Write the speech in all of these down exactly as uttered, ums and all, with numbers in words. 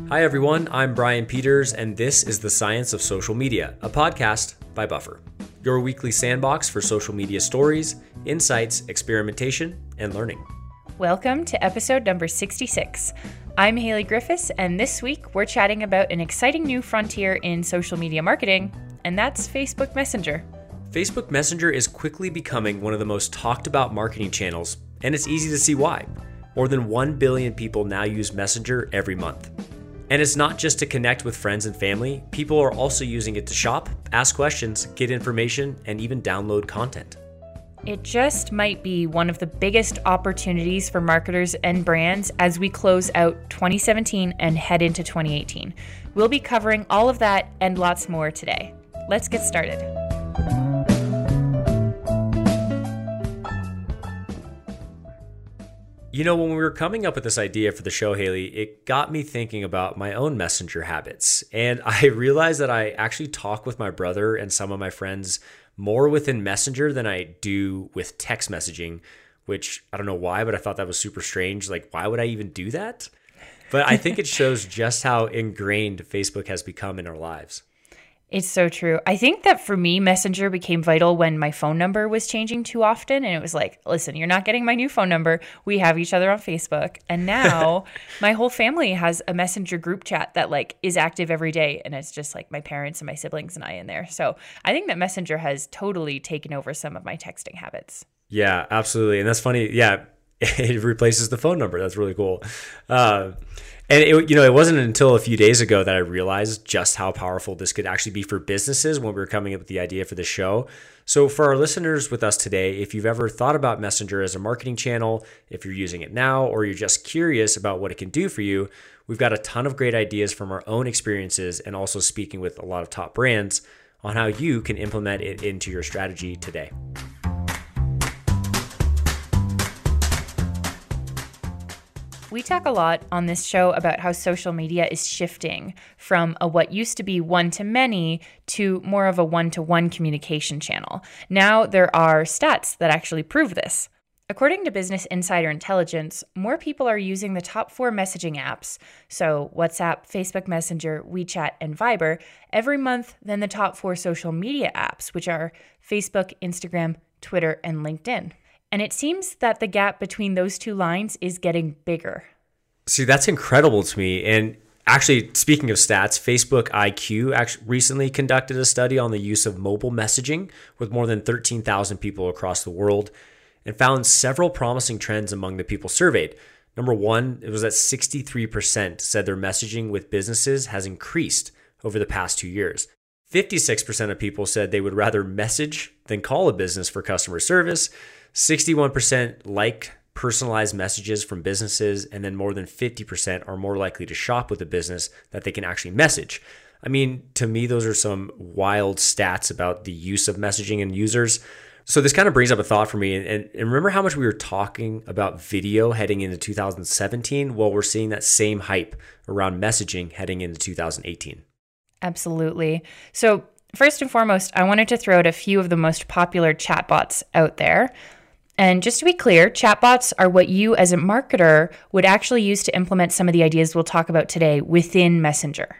Hi everyone, I'm Brian Peters, and this is The Science of Social Media, a podcast by Buffer, your weekly sandbox for social media stories, insights, experimentation, and learning. Welcome to episode number sixty-six. I'm Haley Griffiths, and this week we're chatting about an exciting new frontier in social media marketing, and that's Facebook Messenger. Facebook Messenger is quickly becoming one of the most talked about marketing channels, and it's easy to see why. More than one billion people now use Messenger every month. And it's not just to connect with friends and family, people are also using it to shop, ask questions, get information, and even download content. It just might be one of the biggest opportunities for marketers and brands as we close out twenty seventeen and head into twenty eighteen. We'll be covering all of that and lots more today. Let's get started. You know, when we were coming up with this idea for the show, Haley, it got me thinking about my own Messenger habits. And I realized that I actually talk with my brother and some of my friends more within Messenger than I do with text messaging, which I don't know why, but I thought that was super strange. Like, why would I even do that? But I think it shows just how ingrained Facebook has become in our lives. It's so true. I think that for me, Messenger became vital when my phone number was changing too often. And it was like, listen, you're not getting my new phone number. We have each other on Facebook. And now my whole family has a Messenger group chat that like is active every day. And it's just like my parents and my siblings and I in there. So I think that Messenger has totally taken over some of my texting habits. Yeah, absolutely. And that's funny. Yeah, it replaces the phone number. That's really cool. Uh, And it, you know, it wasn't until a few days ago that I realized just how powerful this could actually be for businesses when we were coming up with the idea for the show. So for our listeners with us today, if you've ever thought about Messenger as a marketing channel, if you're using it now, or you're just curious about what it can do for you, we've got a ton of great ideas from our own experiences and also speaking with a lot of top brands on how you can implement it into your strategy today. We talk a lot on this show about how social media is shifting from a what used to be one-to-many to more of a one-to-one communication channel. Now there are stats that actually prove this. According to Business Insider Intelligence, more people are using the top four messaging apps, so WhatsApp, Facebook Messenger, WeChat, and Viber, every month than the top four social media apps, which are Facebook, Instagram, Twitter, and LinkedIn. And it seems that the gap between those two lines is getting bigger. See, that's incredible to me. And actually, speaking of stats, Facebook I Q actually recently conducted a study on the use of mobile messaging with more than thirteen thousand people across the world and found several promising trends among the people surveyed. Number one, it was that sixty-three percent said their messaging with businesses has increased over the past two years. fifty-six percent of people said they would rather message than call a business for customer service. sixty-one percent like personalized messages from businesses, and then more than fifty percent are more likely to shop with a business that they can actually message. I mean, to me, those are some wild stats about the use of messaging and users. So this kind of brings up a thought for me. And, and, and remember how much we were talking about video heading into two thousand seventeen? Well, we're seeing that same hype around messaging heading into two thousand eighteen. Absolutely. So first and foremost, I wanted to throw out a few of the most popular chatbots out there. And just to be clear, chatbots are what you as a marketer would actually use to implement some of the ideas we'll talk about today within Messenger.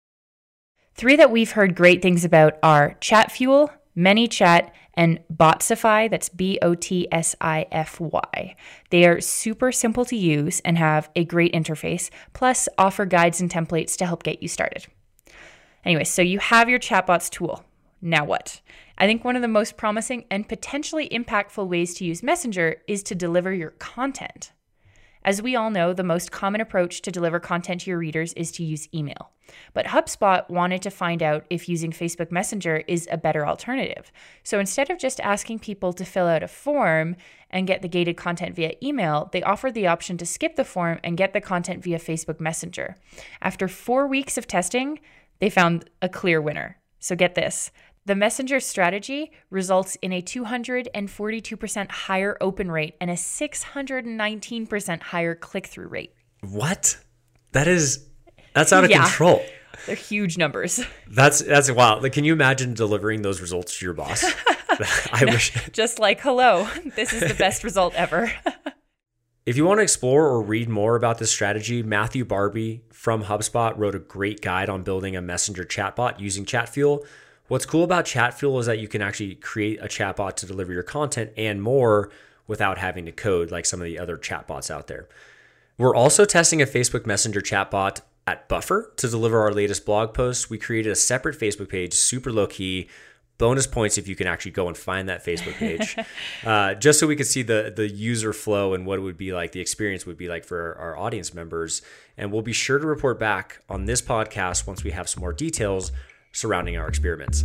Three that we've heard great things about are Chatfuel, ManyChat, and Botsify. That's B O T S I F Y. They are super simple to use and have a great interface, plus offer guides and templates to help get you started. Anyway, so you have your chatbots tool. Now what? I think one of the most promising and potentially impactful ways to use Messenger is to deliver your content. As we all know, the most common approach to deliver content to your readers is to use email. But HubSpot wanted to find out if using Facebook Messenger is a better alternative. So instead of just asking people to fill out a form and get the gated content via email, they offered the option to skip the form and get the content via Facebook Messenger. After four weeks of testing, they found a clear winner. So get this. The Messenger strategy results in a two hundred forty-two percent higher open rate and a six hundred nineteen percent higher click-through rate. What? That is, that's out of yeah, control. They're huge numbers. That's that's wild. Like, can you imagine delivering those results to your boss? I no, wish. Just like, hello, this is the best result ever. If you want to explore or read more about this strategy, Matthew Barbie from HubSpot wrote a great guide on building a messenger chatbot using Chatfuel. What's cool about Chatfuel is that you can actually create a chatbot to deliver your content and more without having to code like some of the other chatbots out there. We're also testing a Facebook Messenger chatbot at Buffer to deliver our latest blog posts. We created a separate Facebook page, super low key. Bonus points if you can actually go and find that Facebook page, uh, just so we could see the the user flow and what it would be like, the experience would be like for our audience members. And we'll be sure to report back on this podcast once we have some more details surrounding our experiments.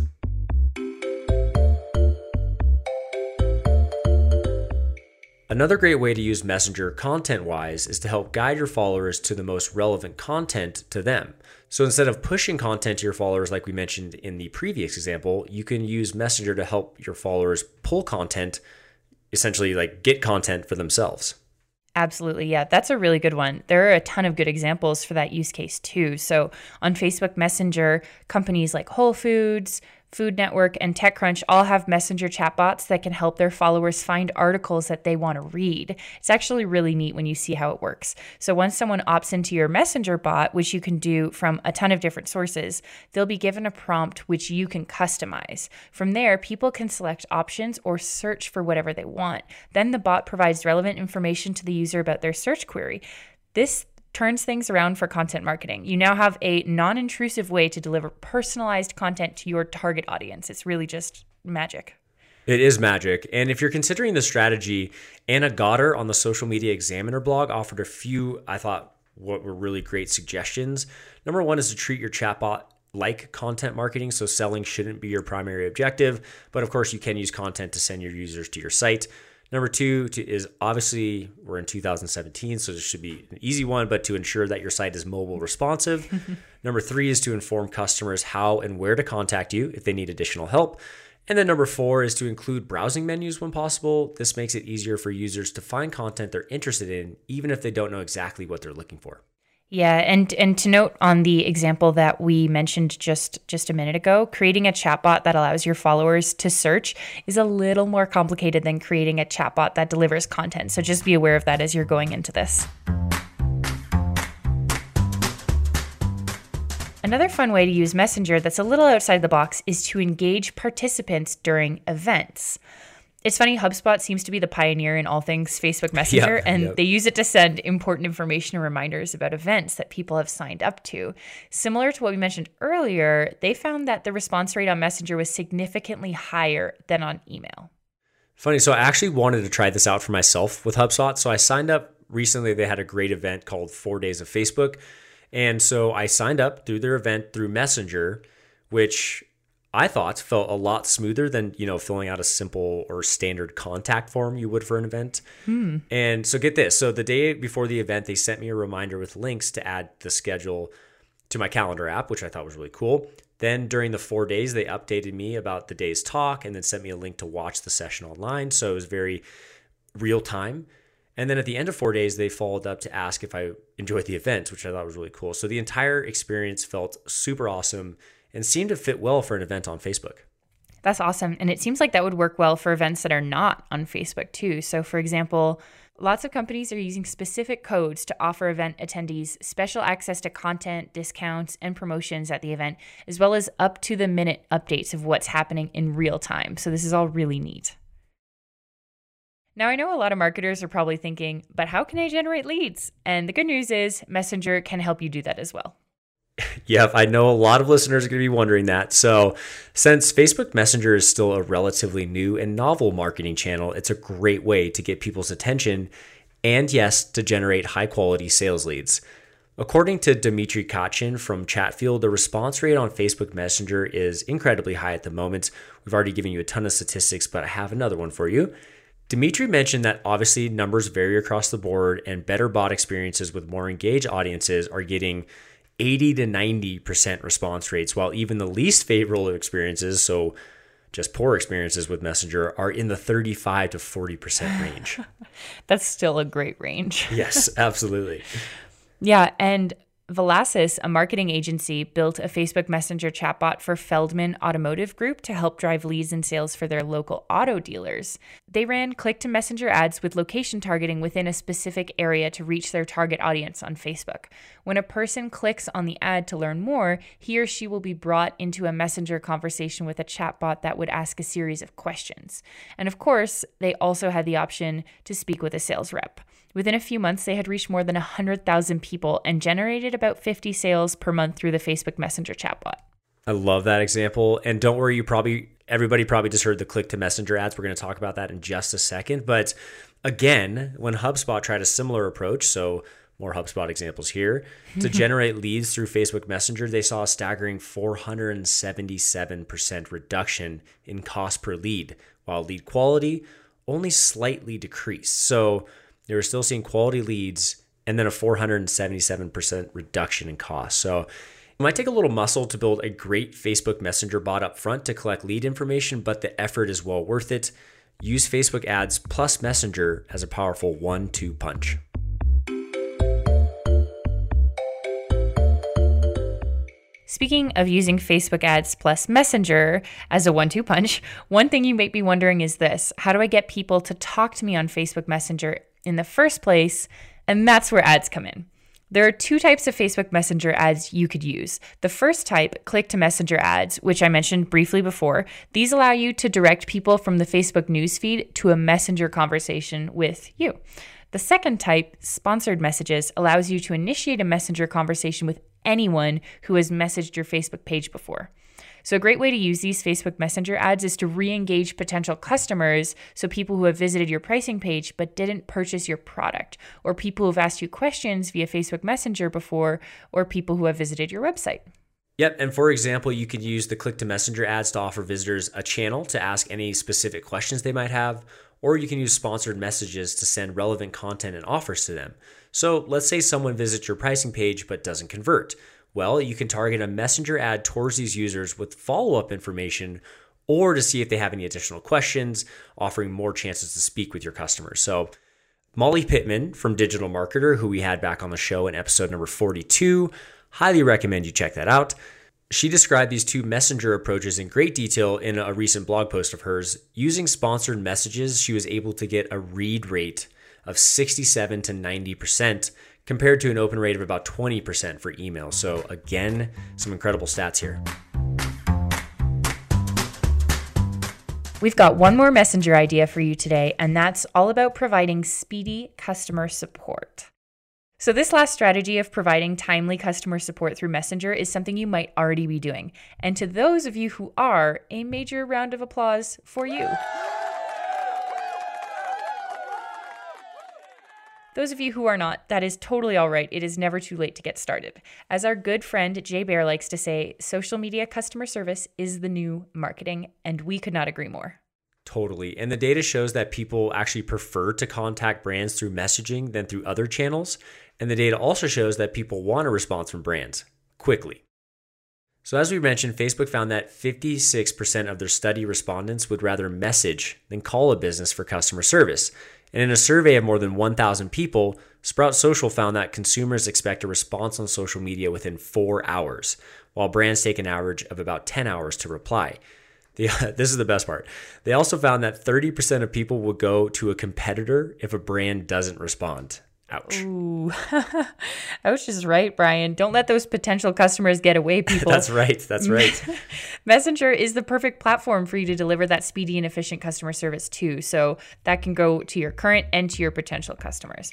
Another great way to use Messenger content-wise is to help guide your followers to the most relevant content to them. So instead of pushing content to your followers like we mentioned in the previous example, you can use Messenger to help your followers pull content, essentially like get content for themselves. Absolutely. Yeah, that's a really good one. There are a ton of good examples for that use case too. So on Facebook Messenger, companies like Whole Foods, Food Network, and TechCrunch all have messenger chatbots that can help their followers find articles that they want to read. It's actually really neat when you see how it works. So once someone opts into your messenger bot, which you can do from a ton of different sources, they'll be given a prompt which you can customize. From there, people can select options or search for whatever they want. Then the bot provides relevant information to the user about their search query. This turns things around for content marketing. You now have a non-intrusive way to deliver personalized content to your target audience. It's really just magic. It is magic. And if you're considering the strategy, Anna Goddard on the Social Media Examiner blog offered a few, I thought, what were really great suggestions. Number one is to treat your chatbot like content marketing. So selling shouldn't be your primary objective, but of course you can use content to send your users to your site. Number two to, is obviously we're in two thousand seventeen, so this should be an easy one, but to ensure that your site is mobile responsive. Number three is to inform customers how and where to contact you if they need additional help. And then number four is to include browsing menus when possible. This makes it easier for users to find content they're interested in, even if they don't know exactly what they're looking for. Yeah, and and to note on the example that we mentioned just, just a minute ago, creating a chatbot that allows your followers to search is a little more complicated than creating a chatbot that delivers content. So just be aware of that as you're going into this. Another fun way to use Messenger that's a little outside the box is to engage participants during events. It's funny, HubSpot seems to be the pioneer in all things Facebook Messenger, yep, and yep. they use it to send important information and reminders about events that people have signed up to. Similar to what we mentioned earlier, they found that the response rate on Messenger was significantly higher than on email. Funny, so I actually wanted to try this out for myself with HubSpot. So I signed up recently. They had a great event called Four Days of Facebook. And so I signed up through their event through Messenger, which I thought felt a lot smoother than, you know, filling out a simple or standard contact form you would for an event. Hmm. And so get this. So the day before the event, they sent me a reminder with links to add the schedule to my calendar app, which I thought was really cool. Then during the four days, they updated me about the day's talk and then sent me a link to watch the session online. So it was very real time. And then at the end of four days, they followed up to ask if I enjoyed the event, which I thought was really cool. So the entire experience felt super awesome and seemed to fit well for an event on Facebook. That's awesome. And it seems like that would work well for events that are not on Facebook too. So for example, lots of companies are using specific codes to offer event attendees special access to content, discounts, and promotions at the event, as well as up to the minute updates of what's happening in real time. So this is all really neat. Now, I know a lot of marketers are probably thinking, but how can I generate leads? And the good news is Messenger can help you do that as well. Yep, I know a lot of listeners are going to be wondering that. So since Facebook Messenger is still a relatively new and novel marketing channel, it's a great way to get people's attention and, yes, to generate high-quality sales leads. According to Dmitry Kachin from Chatfuel, the response rate on Facebook Messenger is incredibly high at the moment. We've already given you a ton of statistics, but I have another one for you. Dmitry mentioned that obviously numbers vary across the board, and better bot experiences with more engaged audiences are getting eighty to ninety percent response rates, while even the least favorable experiences, so just poor experiences with Messenger, are in the thirty-five to forty percent range. That's still a great range. Yes, absolutely. Yeah, and Velasys, a marketing agency, built a Facebook Messenger chatbot for Feldman Automotive Group to help drive leads and sales for their local auto dealers. They ran click-to-messenger ads with location targeting within a specific area to reach their target audience on Facebook. When a person clicks on the ad to learn more, he or she will be brought into a messenger conversation with a chatbot that would ask a series of questions. And of course, they also had the option to speak with a sales rep. Within a few months, they had reached more than one hundred thousand people and generated about fifty sales per month through the Facebook Messenger chatbot. I love that example. And don't worry, you probably everybody probably just heard the click to messenger ads. We're going to talk about that in just a second. But again, when HubSpot tried a similar approach, so more HubSpot examples here, to generate leads through Facebook Messenger, they saw a staggering four hundred seventy-seven percent reduction in cost per lead, while lead quality only slightly decreased. So they were still seeing quality leads and then a four hundred seventy-seven percent reduction in cost. So it might take a little muscle to build a great Facebook Messenger bot up front to collect lead information, but the effort is well worth it. Use Facebook ads plus Messenger as a powerful one two punch. Speaking of using Facebook ads plus Messenger as a one two punch, one thing you might be wondering is this: how do I get people to talk to me on Facebook Messenger in the first place? And that's where ads come in. There are two types of Facebook Messenger ads you could use. The first type, click to messenger ads, which I mentioned briefly before. These allow you to direct people from the Facebook newsfeed to a Messenger conversation with you. The second type, sponsored messages, allows you to initiate a Messenger conversation with anyone who has messaged your Facebook page before. So a great way to use these Facebook Messenger ads is to re-engage potential customers, so people who have visited your pricing page but didn't purchase your product, or people who have asked you questions via Facebook Messenger before, or people who have visited your website. Yep, and for example, you could use the click to messenger ads to offer visitors a channel to ask any specific questions they might have, or you can use sponsored messages to send relevant content and offers to them. So let's say someone visits your pricing page but doesn't convert. Well, you can target a messenger ad towards these users with follow-up information, or to see if they have any additional questions, offering more chances to speak with your customers. So Molly Pittman from Digital Marketer, who we had back on the show in episode number forty-two, highly recommend you check that out. She described these two messenger approaches in great detail in a recent blog post of hers. Using sponsored messages, she was able to get a read rate of sixty-seven to ninety percent compared to an open rate of about twenty percent for email. So again, some incredible stats here. We've got one more messenger idea for you today, and that's all about providing speedy customer support. So this last strategy of providing timely customer support through Messenger is something you might already be doing. And to those of you who are, a major round of applause for you. Those of you who are not, that is totally all right. It is never too late to get started. As our good friend Jay Baer likes to say, social media customer service is the new marketing, and we could not agree more. Totally. And the data shows that people actually prefer to contact brands through messaging than through other channels. And the data also shows that people want a response from brands quickly. So as we mentioned, Facebook found that fifty-six percent of their study respondents would rather message than call a business for customer service. And in a survey of more than one thousand people, Sprout Social found that consumers expect a response on social media within four hours, while brands take an average of about ten hours to reply. The, this is the best part. They also found that thirty percent of people will go to a competitor if a brand doesn't respond. Ouch. Ooh. Ouch is right, Brian. Don't let those potential customers get away, people. That's right. That's right. Messenger is the perfect platform for you to deliver that speedy and efficient customer service too. So that can go to your current and to your potential customers.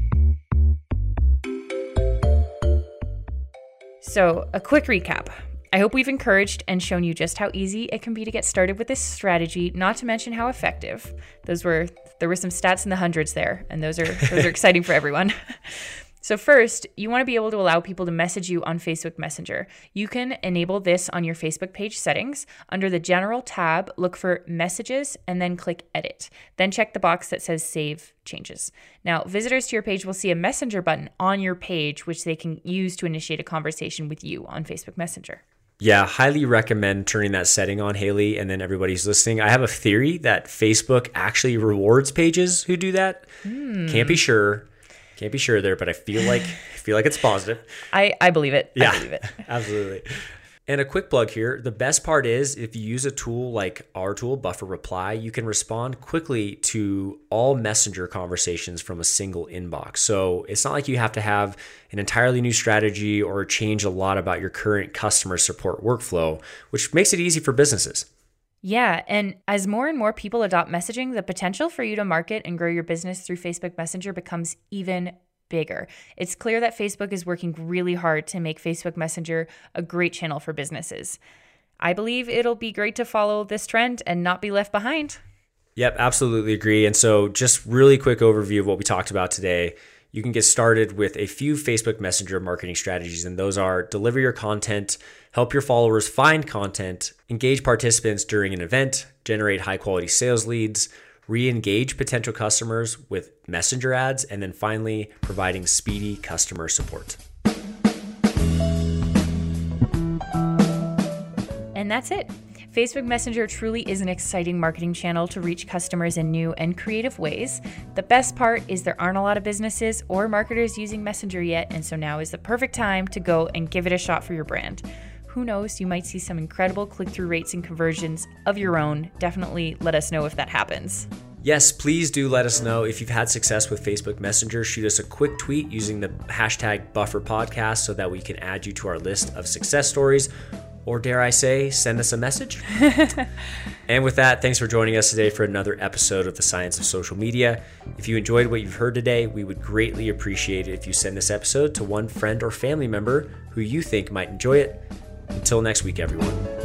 So a quick recap. I hope we've encouraged and shown you just how easy it can be to get started with this strategy, not to mention how effective. Those were there were some stats in the hundreds there, and those are those are exciting for everyone. So first, you want to be able to allow people to message you on Facebook Messenger. You can enable this on your Facebook page settings. Under the General tab, look for Messages and then click Edit. Then check the box that says Save Changes. Now, visitors to your page will see a Messenger button on your page, which they can use to initiate a conversation with you on Facebook Messenger. Yeah, highly recommend turning that setting on, Haley, and then everybody's listening. I have a theory that Facebook actually rewards pages who do that. Mm. Can't be sure. Can't be sure there, but I feel like I feel like it's positive. I, I believe it. Yeah, I believe it. Absolutely. And a quick plug here. The best part is if you use a tool like our tool, Buffer Reply, you can respond quickly to all messenger conversations from a single inbox. So it's not like you have to have an entirely new strategy or change a lot about your current customer support workflow, which makes it easy for businesses. Yeah, and as more and more people adopt messaging, the potential for you to market and grow your business through Facebook Messenger becomes even bigger. It's clear that Facebook is working really hard to make Facebook Messenger a great channel for businesses. I believe it'll be great to follow this trend and not be left behind. Yep, absolutely agree. And so just really quick overview of what we talked about today. You can get started with a few Facebook Messenger marketing strategies, and those are deliver your content, help your followers find content, engage participants during an event, generate high quality sales leads, re-engage potential customers with messenger ads, and then finally providing speedy customer support. And that's it. Facebook Messenger truly is an exciting marketing channel to reach customers in new and creative ways. The best part is there aren't a lot of businesses or marketers using Messenger yet, and so now is the perfect time to go and give it a shot for your brand. Who knows, you might see some incredible click-through rates and conversions of your own. Definitely let us know if that happens. Yes, please do let us know if you've had success with Facebook Messenger. Shoot us a quick tweet using the hashtag BufferPodcast so that we can add you to our list of success stories. Or dare I say, send us a message. And with that, thanks for joining us today for another episode of The Science of Social Media. If you enjoyed what you've heard today, we would greatly appreciate it if you send this episode to one friend or family member who you think might enjoy it. Until next week, everyone.